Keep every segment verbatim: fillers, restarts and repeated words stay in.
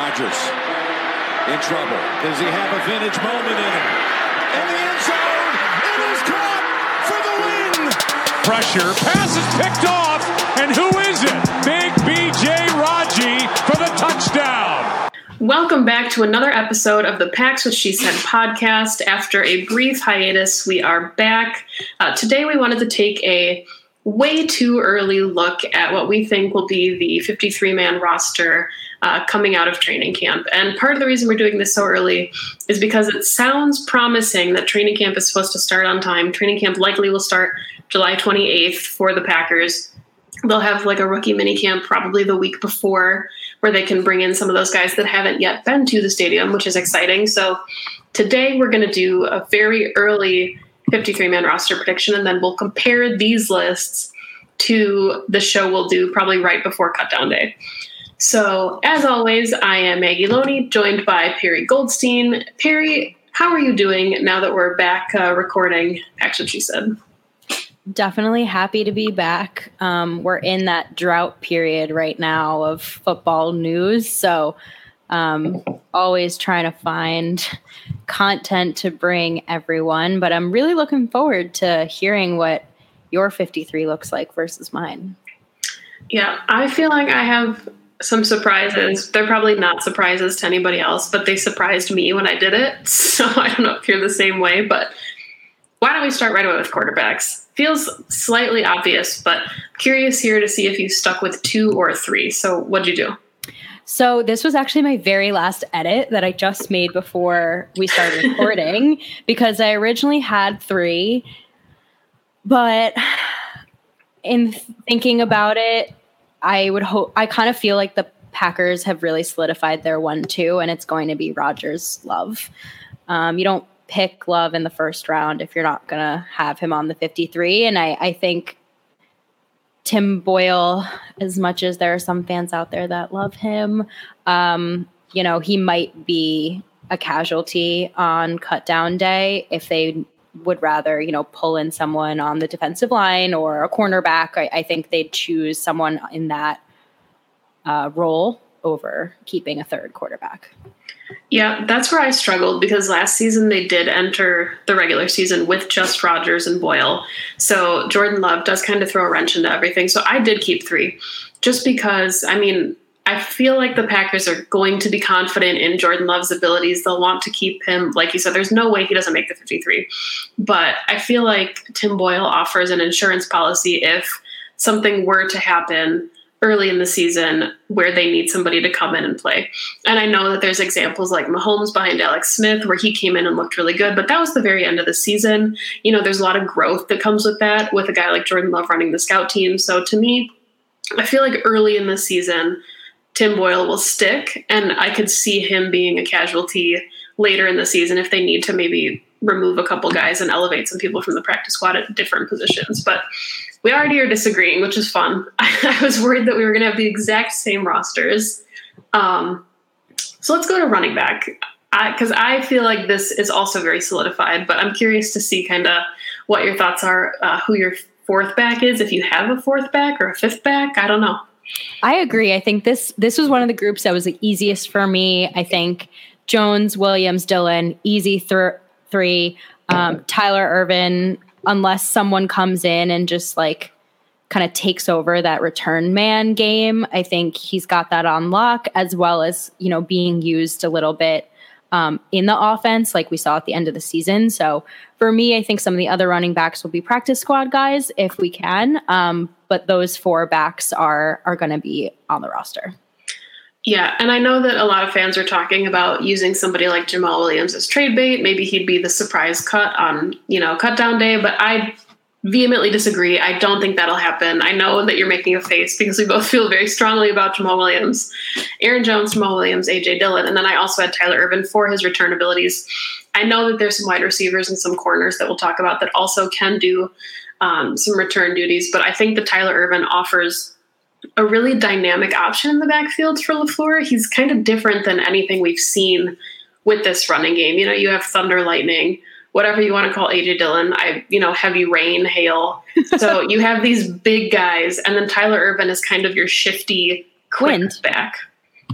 Rodgers in trouble. Does he have a vintage moment in him? In the end zone, it is caught for the win. Pressure, pass is picked off, and who is it? Big B J Raji for the touchdown. Welcome back to another episode of the Pax What She Said podcast. After a brief hiatus, we are back. Uh, today we wanted to take a way too early look at what we think will be the fifty-three man roster uh, coming out of training camp. And part of the reason we're doing this so early is because it sounds promising that training camp is supposed to start on time. Training camp likely will start July twenty-eighth for the Packers. They'll have like a rookie mini camp probably the week before, where they can bring in some of those guys that haven't yet been to the stadium, which is exciting. So today we're going to do a very early fifty-three man roster prediction, and then we'll compare these lists to the show we'll do probably right before Cutdown Day. So as always, I am Maggie Loney, joined by Perry Goldstein. Perry, how are you doing now that we're back uh, recording Pax What She Said? Definitely happy to be back. Um, we're in that drought period right now of football news. So um, always trying to find content to bring everyone. But I'm really looking forward to hearing what your fifty-three looks like versus mine. Yeah, I feel like I have some surprises. They're probably not surprises to anybody else, but they surprised me when I did it. So I don't know if you're the same way, but why don't we start right away with quarterbacks? Feels slightly obvious, but curious here to see if you stuck with two or three. So what'd you do? So this was actually my very last edit that I just made before we started recording because I originally had three, but in thinking about it, I would hope, I kind of feel like the Packers have really solidified their one, two, and it's going to be Rodgers Love. Um, you don't pick Love in the first round if you're not going to have him on the fifty-three. And I, I think Tim Boyle, as much as there are some fans out there that love him, um, you know, he might be a casualty on Cutdown Day if they would rather, you know, pull in someone on the defensive line or a cornerback. I, I think they'd choose someone in that uh, role over keeping a third quarterback. Yeah, that's where I struggled because last season they did enter the regular season with just Rodgers and Boyle. So Jordan Love does kind of throw a wrench into everything. So I did keep three just because, I mean, I feel like the Packers are going to be confident in Jordan Love's abilities. They'll want to keep him. Like you said, there's no way he doesn't make the fifty-three. But I feel like Tim Boyle offers an insurance policy if something were to happen early in the season where they need somebody to come in and play. And I know that there's examples like Mahomes behind Alex Smith where he came in and looked really good, but that was the very end of the season. You know, there's a lot of growth that comes with that with a guy like Jordan Love running the scout team. So to me, I feel like early in the season, Tim Boyle will stick, and I could see him being a casualty later in the season if they need to maybe remove a couple guys and elevate some people from the practice squad at different positions. But we already are disagreeing, which is fun. I was worried that we were going to have the exact same rosters. Um, so let's go to running back, because I, I feel like this is also very solidified, but I'm curious to see kind of what your thoughts are, uh, who your fourth back is, if you have a fourth back or a fifth back. I don't know. I agree. I think this this was one of the groups that was the easiest for me. I think Jones, Williams, Dillon, easy th- three. Um, Tyler Ervin, unless someone comes in and just like kind of takes over that return man game, I think he's got that on lock, as well as, you know, being used a little bit um, in the offense like we saw at the end of the season. So for me, I think some of the other running backs will be practice squad guys if we can. Um, but those four backs are are going to be on the roster. Yeah, and I know that a lot of fans are talking about using somebody like Jamal Williams as trade bait. Maybe he'd be the surprise cut on, you know, Cutdown Day, but I vehemently disagree. I don't think that'll happen. I know that you're making a face because we both feel very strongly about Jamal Williams. Aaron Jones, Jamal Williams, A J Dillon, and then I also had Tyler Ervin for his return abilities. I know that there's some wide receivers and some corners that we'll talk about that also can do um, some return duties, but I think that Tyler Ervin offers a really dynamic option in the backfield for LaFleur. He's kind of different than anything we've seen with this running game. You know, you have thunder, lightning, whatever you want to call A J Dillon. I, you know, heavy rain, hail. So you have these big guys, and then Tyler Ervin is kind of your shifty quick Wind back.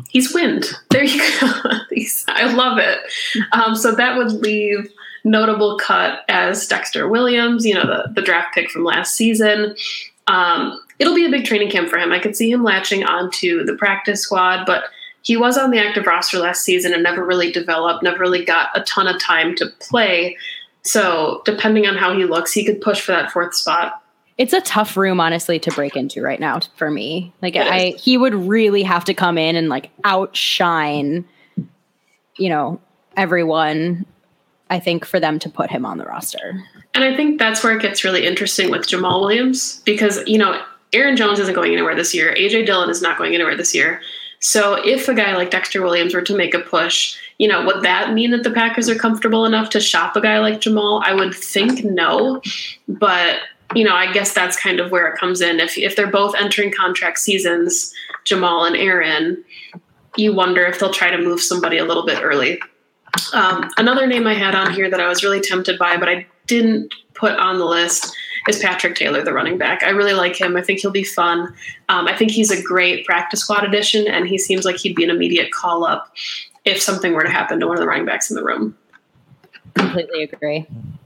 He's wind. There you go. He's, I love it. Um, so that would leave notable cut as Dexter Williams, you know, the, the draft pick from last season. Um, it'll be a big training camp for him. I could see him latching onto the practice squad, but he was on the active roster last season and never really developed, never really got a ton of time to play. So depending on how he looks, he could push for that fourth spot. It's a tough room, honestly, to break into right now for me. Like, I, he would really have to come in and like outshine, you know, everyone, I think, for them to put him on the roster. And I think that's where it gets really interesting with Jamal Williams, because, you know, Aaron Jones isn't going anywhere this year. A J Dillon is not going anywhere this year. So if a guy like Dexter Williams were to make a push, you know, would that mean that the Packers are comfortable enough to shop a guy like Jamal? I would think no. But, you know, I guess that's kind of where it comes in. If if they're both entering contract seasons, Jamal and Aaron, you wonder if they'll try to move somebody a little bit early. Um, another name I had on here that I was really tempted by, but I didn't put on the list, is Patrick Taylor, the running back. I really like him. I think he'll be fun. Um, I think he's a great practice squad addition, and he seems like he'd be an immediate call up if something were to happen to one of the running backs in the room. Completely agree.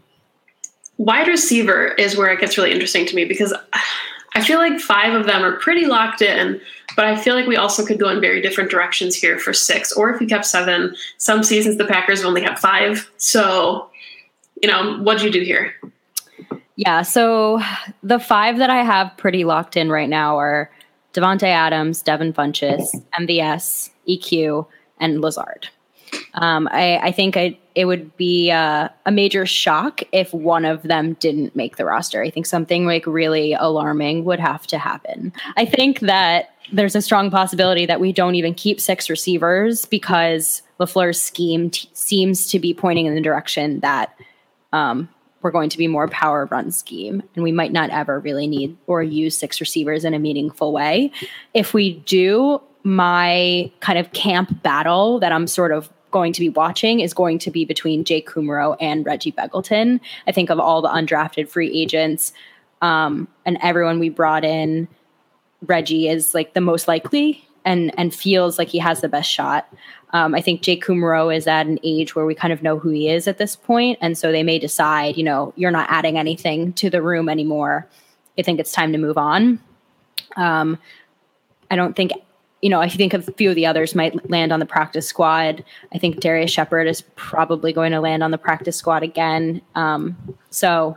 Wide receiver is where it gets really interesting to me, because I feel like five of them are pretty locked in, but I feel like we also could go in very different directions here for six, or if we kept seven. Some seasons the Packers only have five. So, you know, what'd you do here? Yeah, so the five that I have pretty locked in right now are Devontae Adams, Devin Funchess, M V S, E Q, and Lazard. Um, I, I think I, it would be uh, a major shock if one of them didn't make the roster. I think something like really alarming would have to happen. I think that there's a strong possibility that we don't even keep six receivers because LaFleur's scheme t- seems to be pointing in the direction that um, we're going to be more power run scheme, and we might not ever really need or use six receivers in a meaningful way. If we do, my kind of camp battle that I'm sort of going to be watching is going to be between Jake Kumerow and Reggie Begelton. I think of all the undrafted free agents um, and everyone we brought in, Reggie is like the most likely and and feels like he has the best shot. Um, I think Jake Kumerow is at an age where we kind of know who he is at this point, and so they may decide, you know, you're not adding anything to the room anymore. I think it's time to move on. Um, I don't think, you know, I think a few of the others might land on the practice squad. I think Darius Shepard is probably going to land on the practice squad again. Um, so,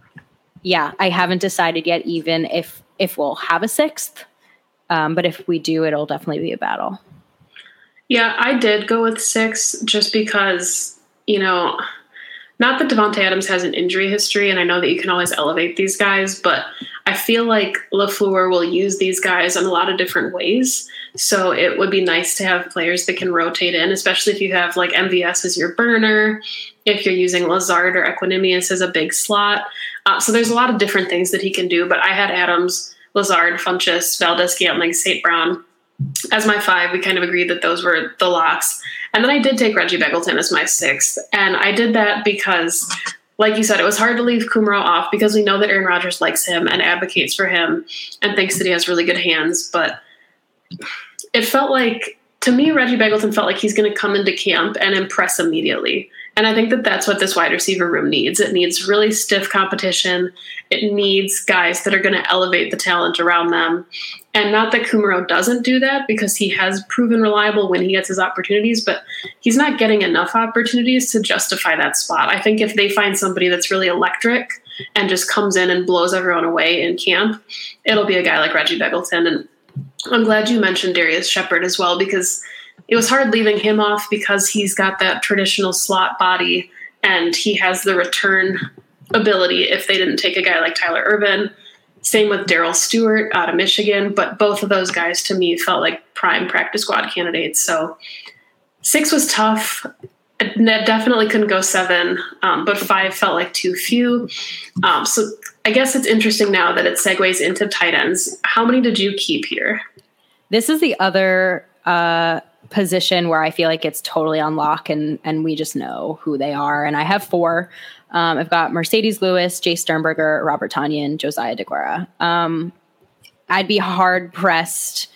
yeah, I haven't decided yet even if if we'll have a sixth. Um, but if we do, it'll definitely be a battle. Yeah, I did go with six just because, you know, not that Devontae Adams has an injury history, and I know that you can always elevate these guys, but I feel like LaFleur will use these guys in a lot of different ways. So it would be nice to have players that can rotate in, especially if you have like M V S as your burner, if you're using Lazard or Equanimous as a big slot. Uh, so there's a lot of different things that he can do, but I had Adams, Lazard, Funchess, Valdez-Scantling, Saint Brown as my five. We kind of agreed that those were the locks. And then I did take Reggie Begelton as my sixth. And I did that because, like you said, it was hard to leave Kumerow off because we know that Aaron Rodgers likes him and advocates for him and thinks that he has really good hands. But it felt like, to me, Reggie Begelton felt like he's going to come into camp and impress immediately. And I think that that's what this wide receiver room needs. It needs really stiff competition. It needs guys that are going to elevate the talent around them. And not that Kumerow doesn't do that, because he has proven reliable when he gets his opportunities, but he's not getting enough opportunities to justify that spot. I think if they find somebody that's really electric and just comes in and blows everyone away in camp, it'll be a guy like Reggie Begelton. And I'm glad you mentioned Darius Shepard as well, because it was hard leaving him off because he's got that traditional slot body and he has the return ability if they didn't take a guy like Tyler Urban. Same with Darrell Stewart out of Michigan, but both of those guys to me felt like prime practice squad candidates. So six was tough. It definitely couldn't go seven, um, but five felt like too few. Um, so I guess it's interesting now that it segues into tight ends. How many did you keep here? This is the other uh, position where I feel like it's totally on lock and, and we just know who they are. And I have four. Um, I've got Mercedes Lewis, Jay Sternberger, Robert Tonyan, Josiah DeGuara. Um, I'd be hard pressed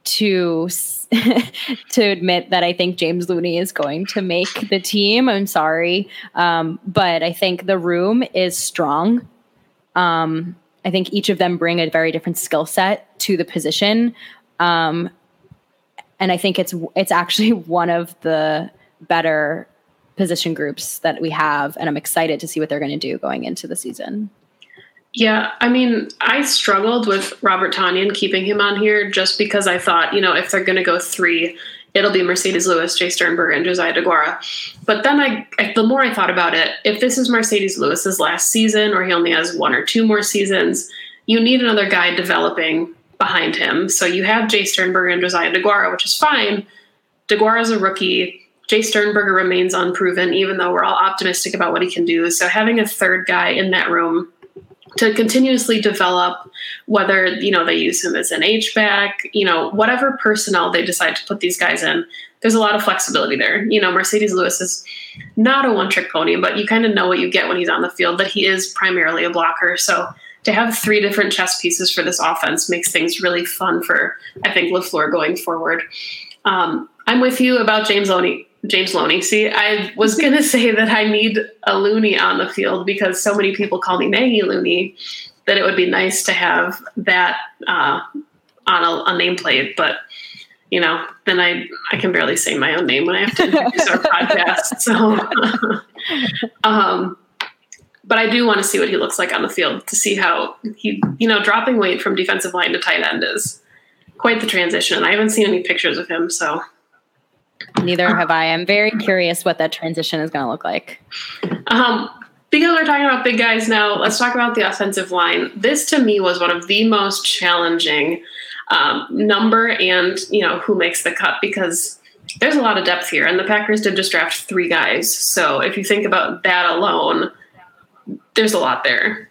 to to admit that I think James Looney is going to make the team. I'm sorry. Um, but I think the room is strong. Um, I think each of them bring a very different skill set to the position. Um, and I think it's it's actually one of the better position groups that we have. And I'm excited to see what they're going to do going into the season. Yeah, I mean, I struggled with Robert Tonyan keeping him on here just because I thought, you know, if they're going to go three, it'll be Mercedes Lewis, Jay Sternberger, and Josiah DeGuara. But then I, I, the more I thought about it, if this is Mercedes Lewis's last season, or he only has one or two more seasons, you need another guy developing behind him. So you have Jay Sternberger and Josiah DeGuara, which is fine. DeGuara's a rookie. Jay Sternberger remains unproven, even though we're all optimistic about what he can do. So having a third guy in that room to continuously develop, whether, you know, they use him as an H-back, you know, whatever personnel they decide to put these guys in, there's a lot of flexibility there. You know, Mercedes Lewis is not a one-trick pony, but you kind of know what you get when he's on the field, that he is primarily a blocker. So to have three different chess pieces for this offense makes things really fun for, I think, LaFleur going forward. Um, I'm with you about James Looney. James Looney. See, I was going to say that I need a Looney on the field because so many people call me Maggie Looney that it would be nice to have that uh, on a, a nameplate. But, you know, then I, I can barely say my own name when I have to introduce our podcast. So, um, but I do want to see what he looks like on the field to see how he, you know, dropping weight from defensive line to tight end is quite the transition. And I haven't seen any pictures of him, so. Neither have I. I'm very curious what that transition is going to look like. Um, because we're talking about big guys now, let's talk about the offensive line. This, to me, was one of the most challenging um, number and, you know, who makes the cut, because there's a lot of depth here, and the Packers did just draft three guys. So if you think about that alone, there's a lot there.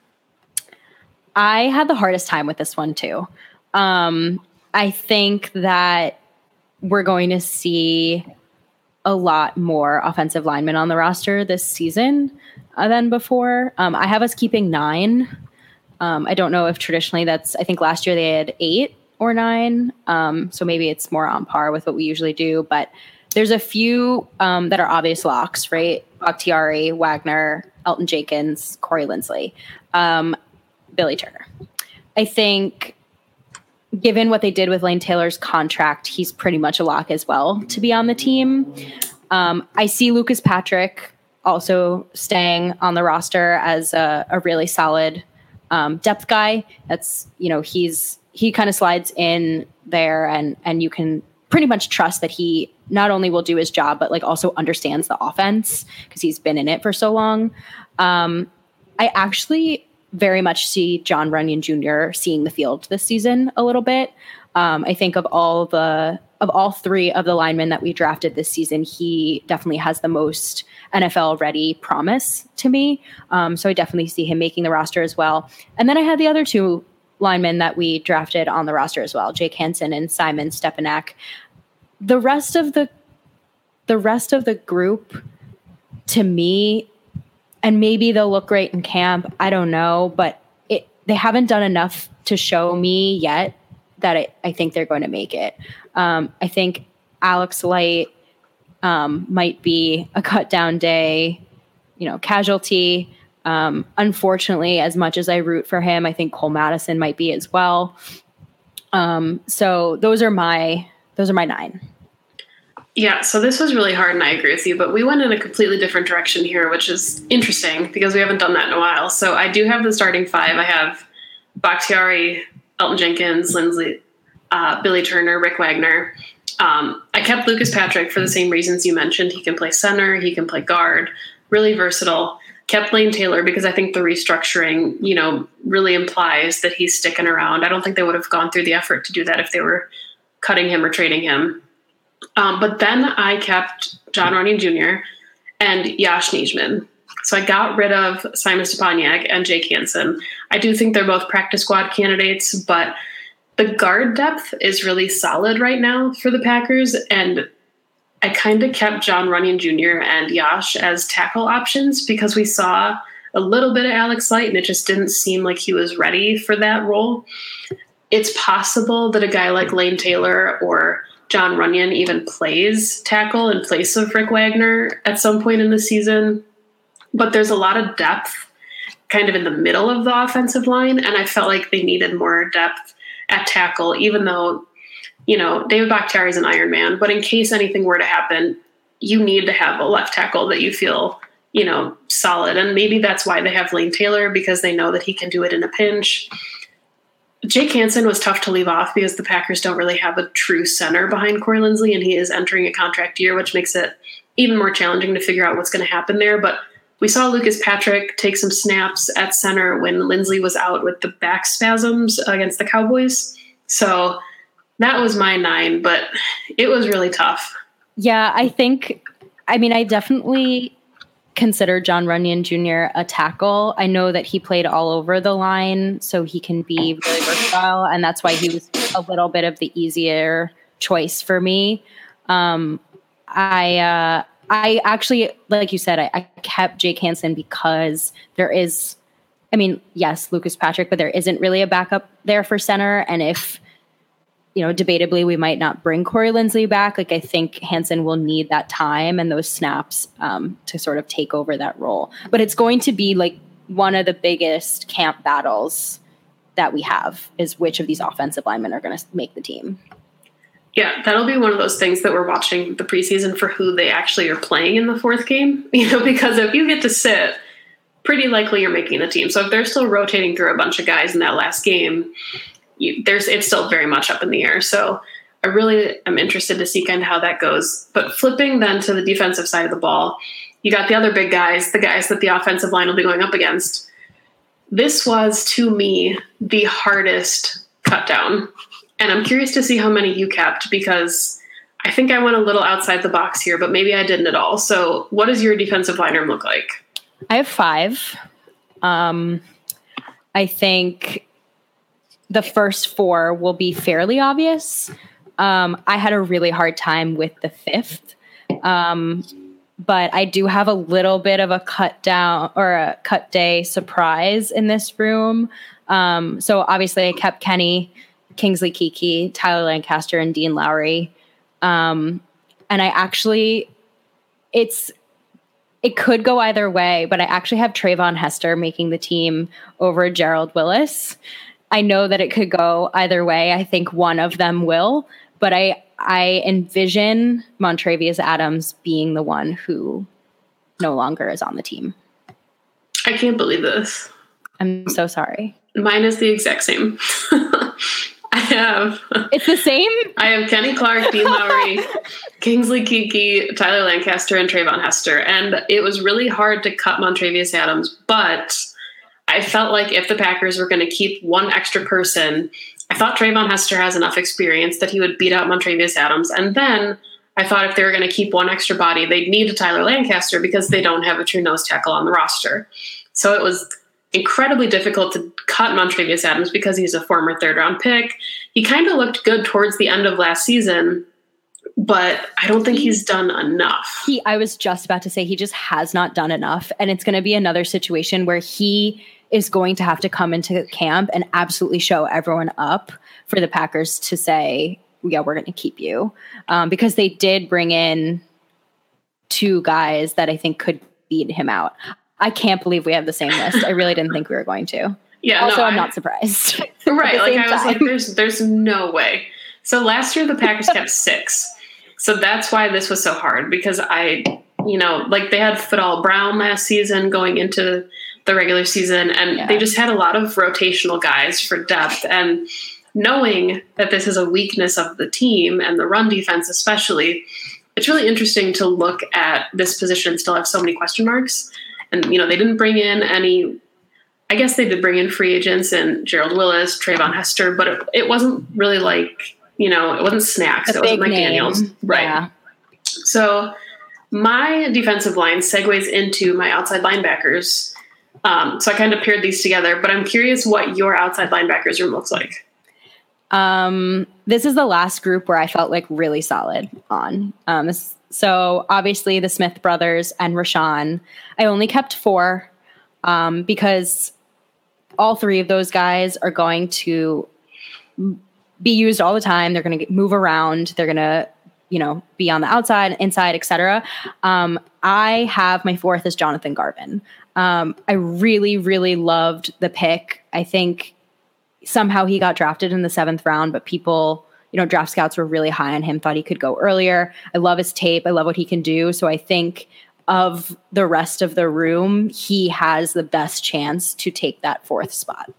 I had the hardest time with this one, too. Um, I think that we're going to see a lot more offensive linemen on the roster this season uh, than before. Um, I have us keeping nine. Um, I don't know if traditionally that's, I think last year they had eight or nine. Um, so maybe it's more on par with what we usually do, but there's a few um, that are obvious locks, right? Bakhtiari, Wagner, Elton Jenkins, Corey Linsley, um, Billy Turner. I think given what they did with Lane Taylor's contract, he's pretty much a lock as well to be on the team. Um, I see Lucas Patrick also staying on the roster as a, a really solid um, depth guy. That's, you know, he's he kind of slides in there, and and you can pretty much trust that he not only will do his job, but like also understands the offense because he's been in it for so long. Um, I actually very much see John Runyon Junior seeing the field this season a little bit. Um, I think of all the of all three of the linemen that we drafted this season, he definitely has the most N F L ready promise to me. Um, so I definitely see him making the roster as well. And then I had the other two linemen that we drafted on the roster as well, Jake Hansen and Simon Stepanak. The rest of the the rest of the group, to me, and maybe they'll look great in camp, I don't know, but it, they haven't done enough to show me yet that it, I think they're going to make it. Um, I think Alex Light um, might be a cut down day, you know, casualty. Um, unfortunately, as much as I root for him, I think Cole Madison might be as well. Um, so those are my those are my nine. Yeah, so this was really hard, and I agree with you, but we went in a completely different direction here, which is interesting because we haven't done that in a while. So I do have the starting five. I have Bakhtiari, Elton Jenkins, Linsley, uh, Billy Turner, Rick Wagner. Um, I kept Lucas Patrick for the same reasons you mentioned. He can play center, he can play guard, really versatile. Kept Lane Taylor because I think the restructuring, you know, really implies that he's sticking around. I don't think they would have gone through the effort to do that if they were cutting him or trading him. Um, but then I kept John Runyon Junior and Yash Nijman. So I got rid of Simon Stepaniak and Jake Hansen. I do think they're both practice squad candidates, but the guard depth is really solid right now for the Packers. And I kind of kept John Runyon Junior and Yash as tackle options because we saw a little bit of Alex Light and it just didn't seem like he was ready for that role. it's possible that a guy like Lane Taylor or John Runyon even plays tackle in place of Rick Wagner at some point in the season. But there's a lot of depth kind of in the middle of the offensive line, and I felt like they needed more depth at tackle, even though, you know, David Bakhtiari is an Iron Man, but in case anything were to happen, you need to have a left tackle that you feel, you know, solid. And maybe that's why they have Lane Taylor, because they know that he can do it in a pinch. Jake Hansen was tough to leave off because the Packers don't really have a true center behind Corey Linsley, and he is entering a contract year, which makes it even more challenging to figure out what's going to happen there. But we saw Lucas Patrick take some snaps at center when Linsley was out with the back spasms against the Cowboys. So that was my nine, but it was really tough. Yeah, I think, I mean, I definitely consider John Runyon Junior a tackle. I know that he played all over the line, so he can be really versatile, and that's why he was a little bit of the easier choice for me. Um, I uh, I actually, like you said, I, I kept Jake Hansen because there is, I mean, yes, Lucas Patrick, but there isn't really a backup there for center, and if, you know, debatably, we might not bring Corey Linsley back. Like, I think Hansen will need that time and those snaps um, to sort of take over that role. But it's going to be like one of the biggest camp battles that we have is which of these offensive linemen are going to make the team. Yeah, that'll be one of those things that we're watching the preseason for who they actually are playing in the fourth game. You know, because if you get to sit, pretty likely you're making the team. So if they're still rotating through a bunch of guys in that last game, You, there's it's still very much up in the air. So I really am interested to see kind of how that goes. But flipping then to the defensive side of the ball, you got the other big guys, the guys that the offensive line will be going up against. This was, to me, the hardest cut down. And I'm curious to see how many you kept, because I think I went a little outside the box here, but maybe I didn't at all. So what does your defensive line room look like? I have five. Um, I think the first four will be fairly obvious. Um, I had a really hard time with the fifth, um, but I do have a little bit of a cut down or a cut day surprise in this room. Um, so obviously I kept Kenny, Kingsley Keke, Tyler Lancaster, and Dean Lowry. Um, and I actually, it's, it could go either way, but I actually have Trayvon Hester making the team over Gerald Willis. I know that it could go either way. I think one of them will, but I I envision Montravius Adams being the one who no longer is on the team. I can't believe this. I'm so sorry. Mine is the exact same. I have... It's the same? I have Kenny Clark, Dean Lowry, Kingsley Keke, Tyler Lancaster, and Trayvon Hester. And it was really hard to cut Montravius Adams, but I felt like if the Packers were going to keep one extra person, I thought Trayvon Hester has enough experience that he would beat out Montravius Adams. And then I thought if they were going to keep one extra body, they'd need a Tyler Lancaster because they don't have a true nose tackle on the roster. So it was incredibly difficult to cut Montravius Adams because he's a former third round pick. He kind of looked good towards the end of last season, but I don't think he's done enough. He, I was just about to say he just has not done enough. And it's going to be another situation where he is going to have to come into camp and absolutely show everyone up for the Packers to say, yeah, we're going to keep you. Um, because they did bring in two guys that I think could beat him out. I can't believe we have the same list. I really didn't think we were going to. Yeah. Also, no, I'm I, not surprised. Right. Like I was time. like, there's, there's no way. So last year the Packers kept six. So that's why this was so hard, because I, you know, like they had Fadal Brown last season going into the regular season, and yeah. they just had a lot of rotational guys for depth. And knowing that this is a weakness of the team and the run defense especially, it's really interesting to look at this position and still have so many question marks. And, you know, they didn't bring in any, I guess they did bring in free agents and Gerald Willis, Trayvon Hester, but it, it wasn't really like, you know, it wasn't Snacks. It wasn't Mike Daniels. Right. Yeah. So my defensive line segues into my outside linebackers. Um, so I kind of paired these together, but I'm curious what your outside linebackers room looks like. Um, this is the last group where I felt like really solid on. Um, this, so obviously the Smith brothers and Rashawn. I only kept four um, because all three of those guys are going to be used all the time. They're going to move around. They're going to, you know, be on the outside, inside, et cetera. Um, I have my fourth is Jonathan Garvin. Um, I really, really loved the pick. I think somehow he got drafted in the seventh round, but people, you know, draft scouts were really high on him, thought he could go earlier. I love his tape. I love what he can do. So I think of the rest of the room, he has the best chance to take that fourth spot.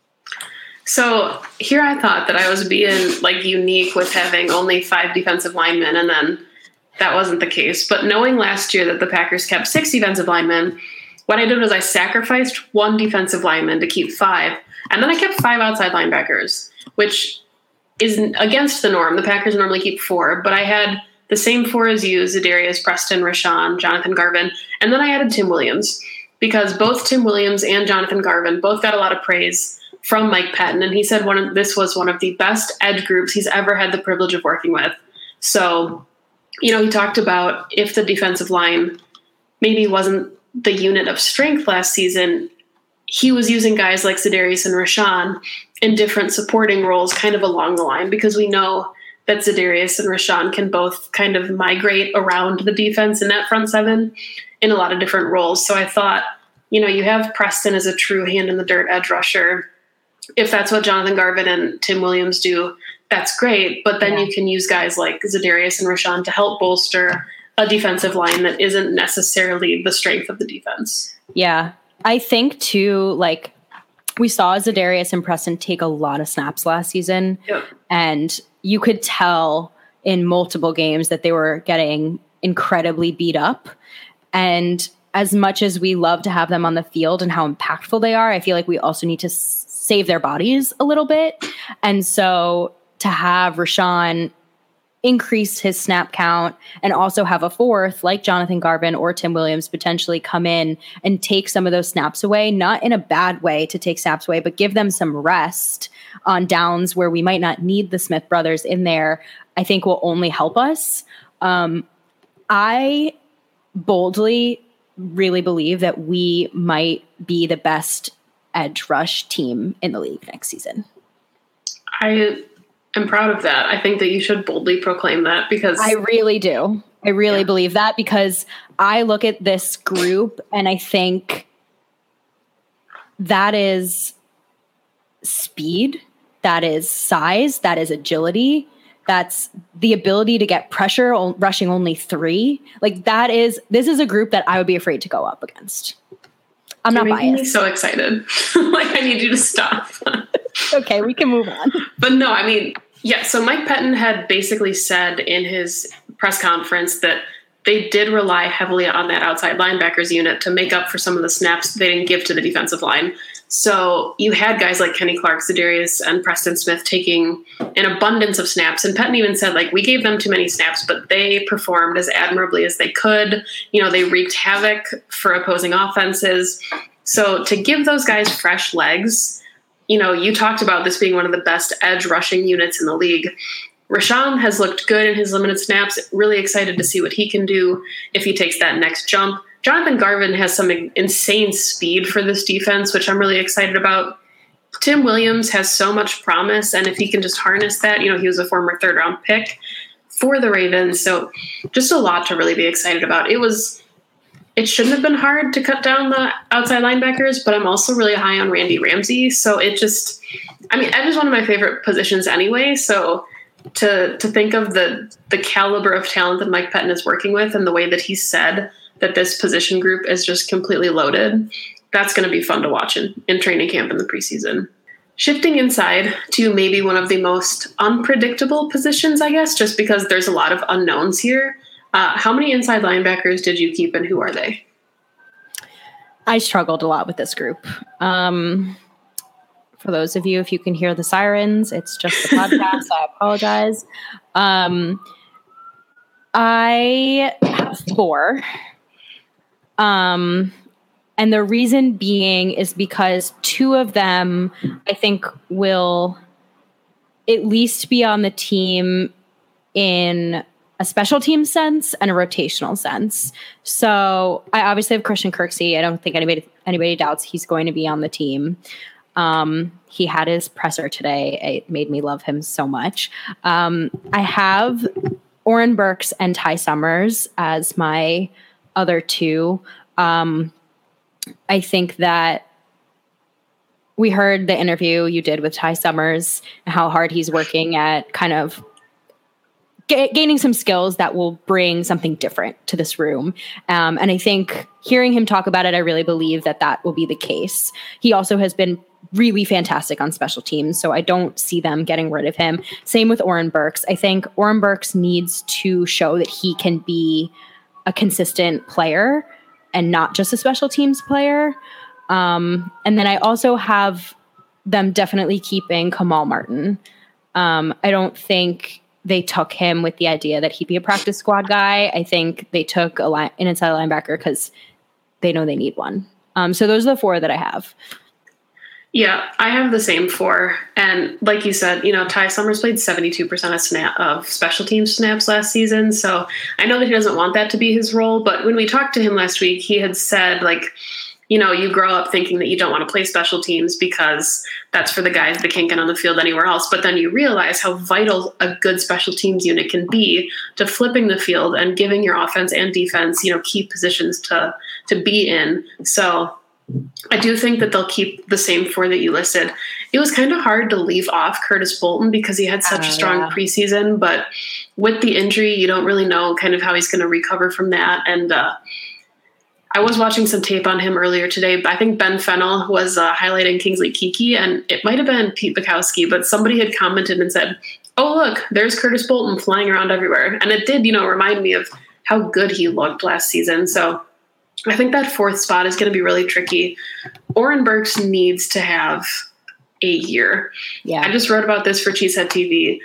So here I thought that I was being like unique with having only five defensive linemen, and then that wasn't the case. But knowing last year that the Packers kept six defensive linemen, what I did was I sacrificed one defensive lineman to keep five, and then I kept five outside linebackers, which is against the norm. The Packers normally keep four, but I had the same four as you, Za'Darius, Preston, Rashawn, Jonathan Garvin, and then I added Tim Williams, because both Tim Williams and Jonathan Garvin both got a lot of praise from Mike Pettin, and he said one of, this was one of the best edge groups he's ever had the privilege of working with. So, you know, he talked about if the defensive line maybe wasn't the unit of strength last season, he was using guys like Za'Darius and Rashawn in different supporting roles kind of along the line, because we know that Za'Darius and Rashawn can both kind of migrate around the defense in that front seven in a lot of different roles. So I thought, you know, you have Preston as a true hand in the dirt edge rusher. If that's what Jonathan Garvin and Tim Williams do, that's great. But then yeah. you can use guys like Za'Darius and Rashawn to help bolster a defensive line that isn't necessarily the strength of the defense. Yeah. I think too, like we saw Za'Darius and Preston take a lot of snaps last season. Yep. And you could tell in multiple games that they were getting incredibly beat up. And as much as we love to have them on the field and how impactful they are, I feel like we also need to s- save their bodies a little bit. And so to have Rashawn increase his snap count and also have a fourth like Jonathan Garvin or Tim Williams potentially come in and take some of those snaps away, not in a bad way to take snaps away, but give them some rest on downs where we might not need the Smith brothers in there, I think will only help us. Um, I boldly really believe that we might be the best edge rush team in the league next season. I am proud of that. I think that you should boldly proclaim that, because I really do. I really yeah. believe that, because I look at this group and I think that is speed, that is size, that is agility, that's the ability to get pressure rushing only three. Like that is, this is a group that I would be afraid to go up against. I'm You're not making biased. Me so excited. Like I need you to stop. Okay, we can move on. But no, I mean, yeah, so Mike Pettin had basically said in his press conference that they did rely heavily on that outside linebackers unit to make up for some of the snaps they didn't give to the defensive line. So you had guys like Kenny Clark, Za'Darius, and Preston Smith taking an abundance of snaps. And Pettin even said, like, we gave them too many snaps, but they performed as admirably as they could. You know, they wreaked havoc for opposing offenses. So to give those guys fresh legs, you know, you talked about this being one of the best edge rushing units in the league. Rashawn has looked good in his limited snaps. Really excited to see what he can do if he takes that next jump. Jonathan Garvin has some insane speed for this defense, which I'm really excited about. Tim Williams has so much promise, and if he can just harness that, you know, he was a former third-round pick for the Ravens, so just a lot to really be excited about. It was, it shouldn't have been hard to cut down the outside linebackers, but I'm also really high on Randy Ramsey, so it just, I mean, edge is one of my favorite positions anyway, so to to think of the the caliber of talent that Mike Pettin is working with and the way that he said that this position group is just completely loaded, that's going to be fun to watch in, in training camp in the preseason. Shifting inside to maybe one of the most unpredictable positions, I guess, just because there's a lot of unknowns here. Uh, how many inside linebackers did you keep, and who are they? I struggled a lot with this group. Um, for those of you, if you can hear the sirens, it's just the podcast. I apologize. Um, I have four. Um, and the reason being is because two of them, I think, will at least be on the team in a special team sense and a rotational sense. So I obviously have Christian Kirksey. I don't think anybody anybody doubts he's going to be on the team. Um, he had his presser today. It made me love him so much. Um, I have Oren Burks and Ty Summers as my other two. Um, I think that we heard the interview you did with Ty Summers, how hard he's working at kind of g- gaining some skills that will bring something different to this room. Um, and I think hearing him talk about it, I really believe that that will be the case. He also has been really fantastic on special teams, so I don't see them getting rid of him. Same with Oren Burks. I think Oren Burks needs to show that he can be a consistent player and not just a special teams player. Um, and then I also have them definitely keeping Kamal Martin. Um, I don't think they took him with the idea that he'd be a practice squad guy. I think they took a line, an inside linebacker because they know they need one. Um, so those are the four that I have. Yeah, I have the same four. And like you said, you know, Ty Summers played seventy-two percent of snap of special team snaps last season. So I know that he doesn't want that to be his role. But when we talked to him last week, he had said, like, you know, you grow up thinking that you don't want to play special teams because that's for the guys that can't get on the field anywhere else. But then you realize how vital a good special teams unit can be to flipping the field and giving your offense and defense, you know, key positions to to be in. So I do think that they'll keep the same four that you listed. It was kind of hard to leave off Curtis Bolton because he had such oh, a strong yeah. preseason, but with the injury, you don't really know kind of how he's going to recover from that. And uh, I was watching some tape on him earlier today. I think Ben Fennell was uh, highlighting Kingsley Keke, and it might have been Pete Bukowski, but somebody had commented and said, oh, look, there's Curtis Bolton flying around everywhere. And it did, you know, remind me of how good he looked last season. So I think that fourth spot is going to be really tricky. Oren Burks needs to have a year. Yeah. I just wrote about this for Cheesehead T V.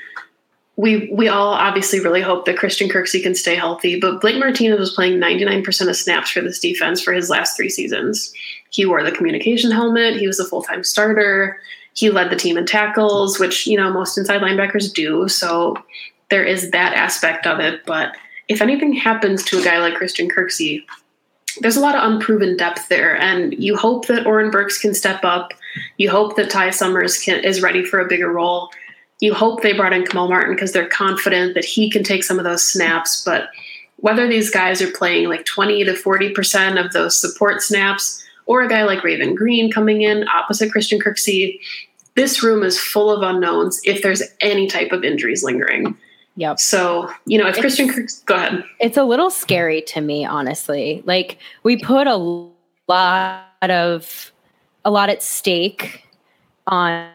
We we all obviously really hope that Christian Kirksey can stay healthy, but Blake Martinez was playing ninety-nine percent of snaps for this defense for his last three seasons. He wore the communication helmet. He was a full-time starter. He led the team in tackles, which, you know, most inside linebackers do. So there is that aspect of it. But if anything happens to a guy like Christian Kirksey, there's a lot of unproven depth there, and you hope that Oren Burks can step up. You hope that Ty Summers can, is ready for a bigger role. You hope they brought in Kamal Martin because they're confident that he can take some of those snaps. But whether these guys are playing like twenty to forty percent of those support snaps, or a guy like Raven Green coming in opposite Christian Kirksey, this room is full of unknowns if there's any type of injuries lingering. Yep. So, you know, if it's, Christian Kirksey, go ahead. It's a little scary to me, honestly. Like, we put a lot of, a lot at stake on,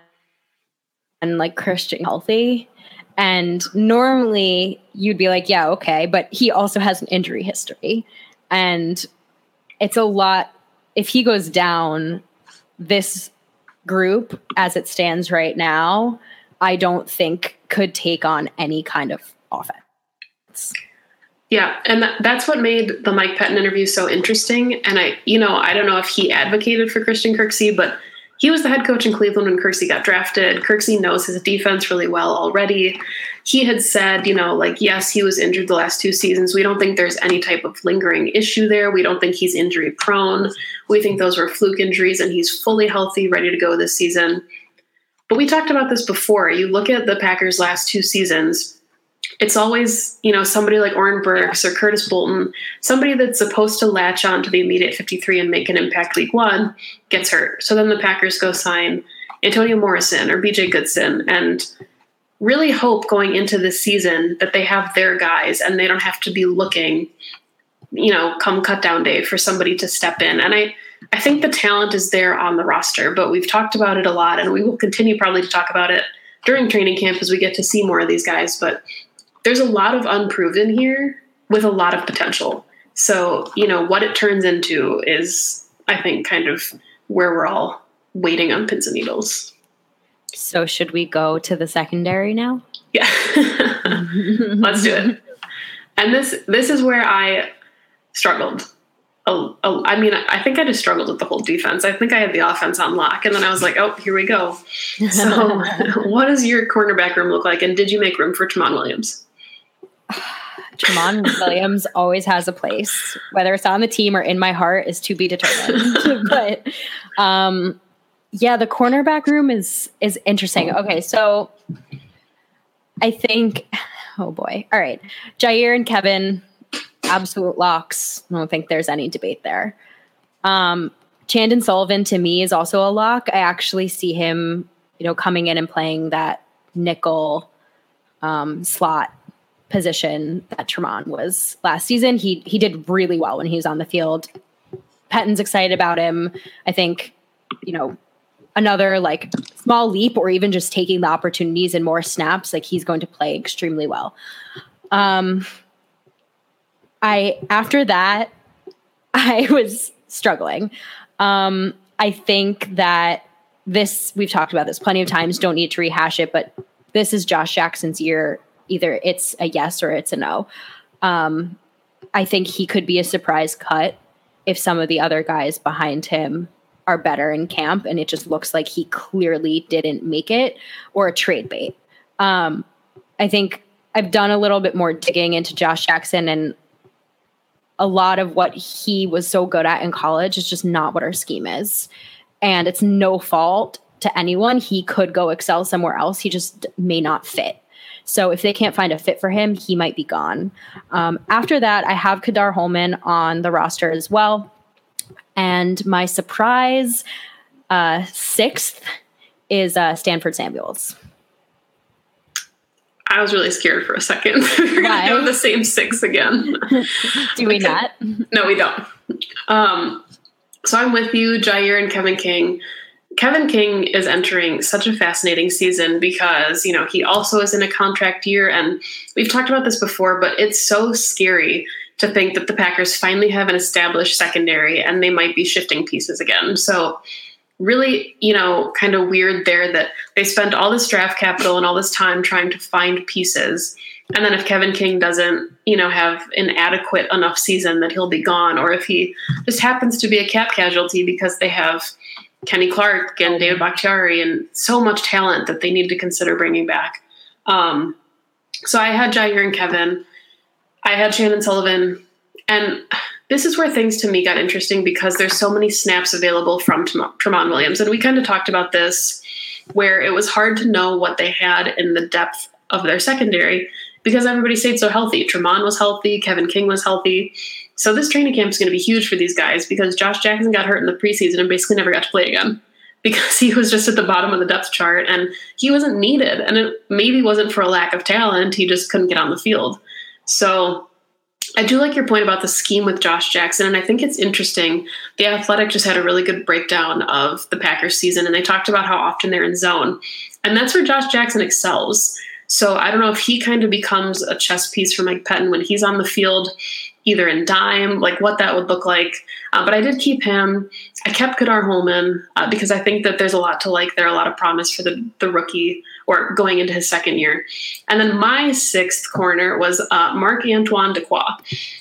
and like Christian healthy. And normally you'd be like, yeah, okay. But he also has an injury history. And it's a lot. If he goes down, this group as it stands right now, I don't think could take on any kind of offense. Yeah, and that's what made the Mike Pettin interview so interesting. And I, you know, I don't know if he advocated for Christian Kirksey, but he was the head coach in Cleveland when Kirksey got drafted. Kirksey knows his defense really well already. He had said, you know, like, yes, he was injured the last two seasons. We don't think there's any type of lingering issue there. We don't think he's injury prone. We think those were fluke injuries, and he's fully healthy, ready to go this season. But we talked about this before. You look at the Packers' last two seasons, it's always, you know, somebody like Oren Burks or Curtis Bolton, somebody that's supposed to latch on to the immediate fifty-three and make an impact week one, gets hurt. So then the Packers go sign Antonio Morrison or B J Goodson and really hope going into this season that they have their guys and they don't have to be looking, you know, come cut down day for somebody to step in. And I, I think the talent is there on the roster, but we've talked about it a lot, and we will continue probably to talk about it during training camp as we get to see more of these guys. But there's a lot of unproven here with a lot of potential. So, you know, what it turns into is, I think, kind of where we're all waiting on pins and needles. So should we go to the secondary now? Yeah. Let's do it. And this this is where I struggled. Oh, oh, I mean, I think I just struggled with the whole defense. I think I had the offense on lock, and then I was like, oh, here we go. So what does your cornerback room look like, and did you make room for Tramon Williams? Tramon Williams always has a place. Whether it's on the team or in my heart is to be determined. But um, Yeah, the cornerback room is is interesting. Okay, so I think, oh boy. All right. Jair and Kevin, absolute locks. I don't think there's any debate there. Um, Chandon Sullivan to me is also a lock. I actually see him, you know, coming in and playing that nickel um, slot position that Tremont was last season. He he did really well when he was on the field. Pettin's excited about him. I think, you know, another like small leap or even just taking the opportunities and more snaps, like he's going to play extremely well. Um, I, after that, I was struggling. Um, I think that this, we've talked about this plenty of times, don't need to rehash it, but this is Josh Jackson's year. Either it's a yes or it's a no. Um, I think he could be a surprise cut if some of the other guys behind him are better in camp and it just looks like he clearly didn't make it, or a trade bait. Um, I think I've done a little bit more digging into Josh Jackson, and a lot of what he was so good at in college is just not what our scheme is. And it's no fault to anyone. He could go excel somewhere else. He just may not fit. So if they can't find a fit for him, he might be gone. Um, after that, I have Kadar Holman on the roster as well. And my surprise uh, sixth is uh, Stanford Samuels. I was really scared for a second. We're going to go the same six again. Do we not? No, we don't. Um, so I'm with you, Jair and Kevin King. Kevin King is entering such a fascinating season because, you know, he also is in a contract year, and we've talked about this before, but it's so scary to think that the Packers finally have an established secondary and they might be shifting pieces again. So really, you know, kind of weird there that they spent all this draft capital and all this time trying to find pieces. And then if Kevin King doesn't, you know, have an adequate enough season, that he'll be gone, or if he just happens to be a cap casualty because they have Kenny Clark and David Bakhtiari and so much talent that they need to consider bringing back. Um, so I had Jair and Kevin. I had Chandon Sullivan. And this is where things to me got interesting because there's so many snaps available from Tramon Williams. And we kind of talked about this, where it was hard to know what they had in the depth of their secondary because everybody stayed so healthy. Tramon was healthy. Kevin King was healthy. So this training camp is going to be huge for these guys because Josh Jackson got hurt in the preseason and basically never got to play again because he was just at the bottom of the depth chart and he wasn't needed. And it maybe wasn't for a lack of talent. He just couldn't get on the field. So I do like your point about the scheme with Josh Jackson. And I think it's interesting. The Athletic just had a really good breakdown of the Packers season, and they talked about how often they're in zone. And that's where Josh Jackson excels. So I don't know if he kind of becomes a chess piece for Mike Pettin when he's on the field, either in dime, like what that would look like. Uh, but I did keep him. I kept Kadar Holman uh, because I think that there's a lot to like there, a lot of promise for the, the rookie or going into his second year. And then my sixth corner was uh, Marc-Antoine Dequoy.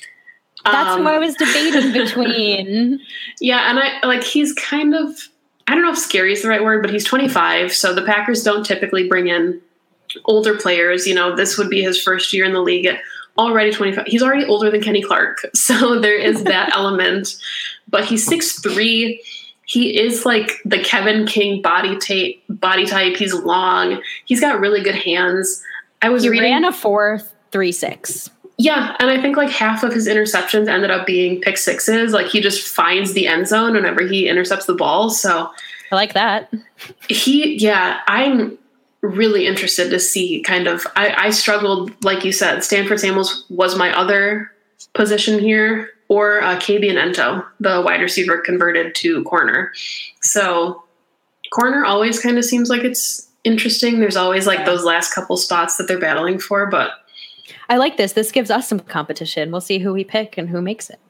That's um, who I was debating between. Yeah, and I like he's kind of, I don't know if scary is the right word, but he's twenty-five. So the Packers don't typically bring in older players. You know, this would be his first year in the league at already twenty-five. He's already older than Kenny Clark. So there is that element. But he's six three. He is like the Kevin King body type. Body type. He's long. He's got really good hands. I was he reading, ran a four three six. Yeah, and I think like half of his interceptions ended up being pick sixes. Like he just finds the end zone whenever he intercepts the ball. So I like that. He, yeah, I'm really interested to see kind of, I, I struggled, like you said, Stanford Samuels was my other position here, or uh, Kabian Ento, the wide receiver converted to corner. So corner always kind of seems like it's interesting. There's always like those last couple spots that they're battling for, but I like this. This gives us some competition. We'll see who we pick and who makes it.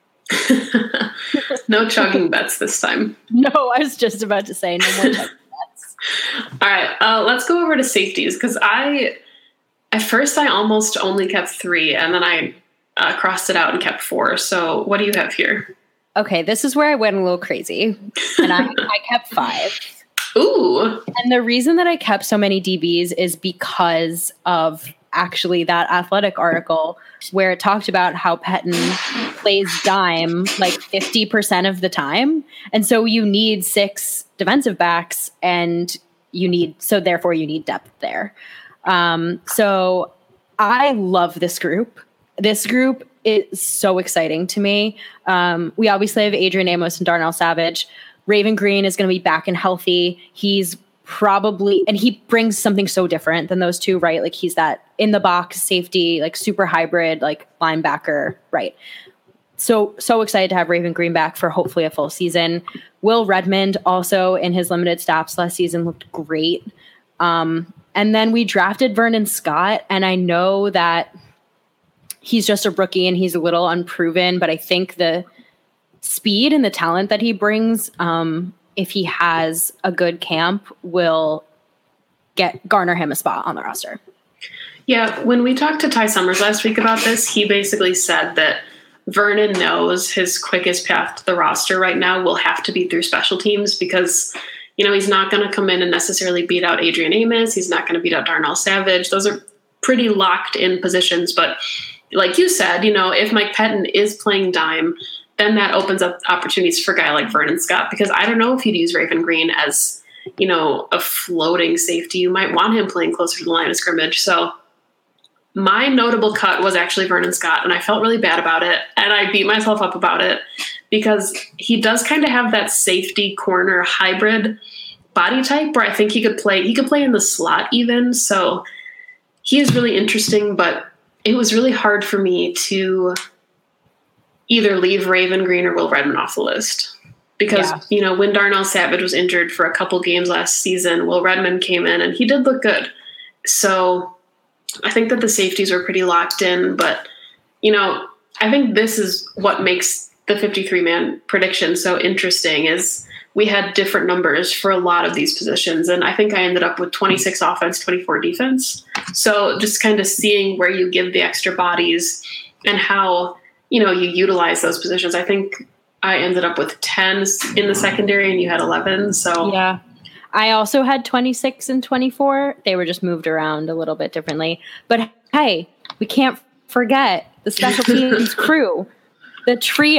No chugging bets this time. No, I was just about to say no more chugging bets. All right, uh, let's go over to safeties because I, at first I almost only kept three and then I uh, crossed it out and kept four. So what do you have here? Okay, this is where I went a little crazy and I, I kept five. Ooh. And the reason that I kept so many D Bs is because of actually that Athletic article where it talked about how Pettin plays dime like fifty percent of the time. And so you need six defensive backs and you need, so therefore you need depth there. Um, so I love this group. This group is so exciting to me. Um, we obviously have Adrian Amos and Darnell Savage. Raven Green is going to be back and healthy. He's probably, and he brings something so different than those two, right? Like he's that in the box safety, like super hybrid, like linebacker, right? So, so excited to have Raven Green back for hopefully a full season. Will Redmond also in his limited stops last season looked great. Um, and then we drafted Vernon Scott, and I know that he's just a rookie and he's a little unproven, but I think the speed and the talent that he brings, um, if he has a good camp, will get garner him a spot on the roster. Yeah, when we talked to Ty Summers last week about this, he basically said that Vernon knows his quickest path to the roster right now will have to be through special teams because, you know, he's not going to come in and necessarily beat out Adrian Amos. He's not going to beat out Darnell Savage. Those are pretty locked in positions. But like you said, you know, if Mike Pettin is playing dime, then that opens up opportunities for a guy like Vernon Scott, because I don't know if you'd use Raven Green as, you know, a floating safety. You might want him playing closer to the line of scrimmage. So my notable cut was actually Vernon Scott, and I felt really bad about it. And I beat myself up about it because he does kind of have that safety corner hybrid body type where I think he could play, he could play in the slot even. So he is really interesting, but it was really hard for me to either leave Raven Green or Will Redmond off the list. Because, yeah. you know, when Darnell Savage was injured for a couple games last season, Will Redmond came in and he did look good. So I think that the safeties were pretty locked in, but, you know, I think this is what makes the fifty-three man prediction so interesting is we had different numbers for a lot of these positions. And I think I ended up with twenty-six offense, twenty-four defense. So just kind of seeing where you give the extra bodies and how, you know, you utilize those positions. I think I ended up with ten in the secondary and you had eleven. So yeah. I also had twenty-six and twenty-four. They were just moved around a little bit differently. But hey, we can't forget the special teams crew, the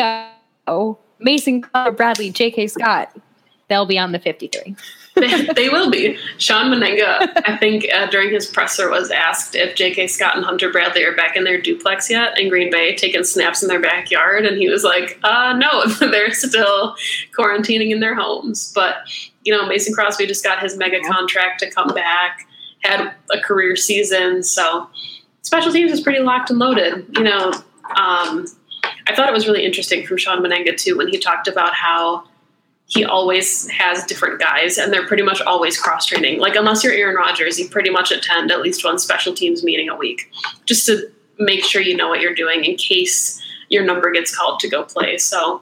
trio, Mason Cutler, Bradley, J K. Scott. They'll be on the fifty-three. they, they will be. Sean Menenga, I think uh, during his presser was asked if J K. Scott and Hunter Bradley are back in their duplex yet in Green Bay, taking snaps in their backyard. And he was like, uh, no, they're still quarantining in their homes. But, you know, Mason Crosby just got his mega contract to come back, had a career season. So special teams is pretty locked and loaded. You know, um, I thought it was really interesting from Sean Menenga, too, when he talked about how he always has different guys, and they're pretty much always cross-training. Like, unless you're Aaron Rodgers, you pretty much attend at least one special teams meeting a week just to make sure you know what you're doing in case your number gets called to go play. So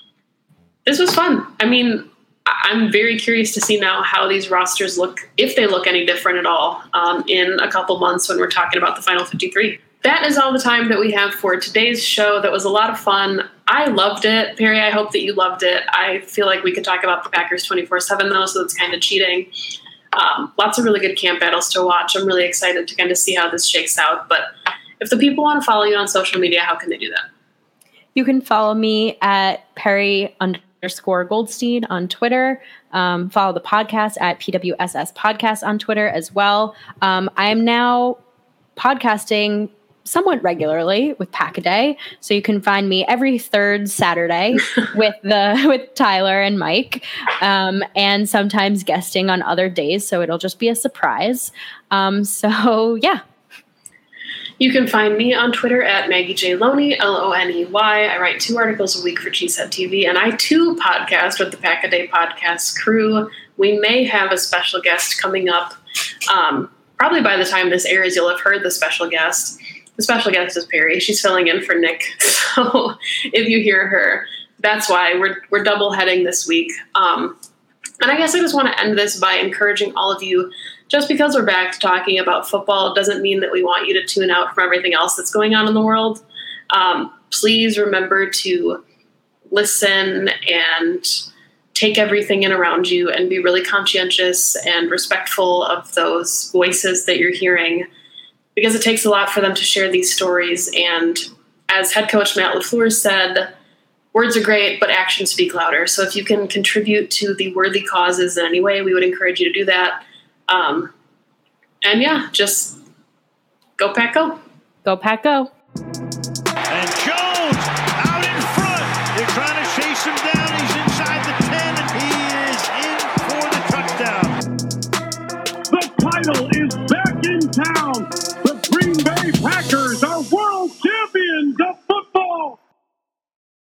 this was fun. I mean, I'm very curious to see now how these rosters look, if they look any different at all, um, in a couple months when we're talking about the final fifty-three. That is all the time that we have for today's show. That was a lot of fun. I loved it. Perry, I hope that you loved it. I feel like we could talk about the Packers twenty-four seven, though, so it's kind of cheating. Um, lots of really good camp battles to watch. I'm really excited to kind of see how this shakes out. But if the people want to follow you on social media, how can they do that? You can follow me at Perry underscore Goldstein on Twitter. Um, follow the podcast at P W S S Podcast on Twitter as well. Um, I am now podcasting somewhat regularly with Pack a Day. So you can find me every third Saturday with the with Tyler and Mike, um, and sometimes guesting on other days. So it'll just be a surprise. Um, so yeah. You can find me on Twitter at Maggie J. Loney, L O N E Y. I write two articles a week for Cheesehead T V, and I too podcast with the Pack a Day podcast crew. We may have a special guest coming up. Um, probably by the time this airs, you'll have heard the special guest. The special guest is Perry. She's filling in for Nick. So if you hear her, that's why we're we're double heading this week. Um, and I guess I just want to end this by encouraging all of you, just because we're back to talking about football doesn't mean that we want you to tune out from everything else that's going on in the world. Um, please remember to listen and take everything in around you and be really conscientious and respectful of those voices that you're hearing, because it takes a lot for them to share these stories. And as head coach Matt LaFleur said, words are great, but actions speak louder. So if you can contribute to the worthy causes in any way, we would encourage you to do that. Um, and yeah, just go Pack Go. Go Pack Go. And Jones out in front. They're trying to chase him down. He's inside the ten, and he is in for the touchdown. The title is back in town. The Green Bay Packers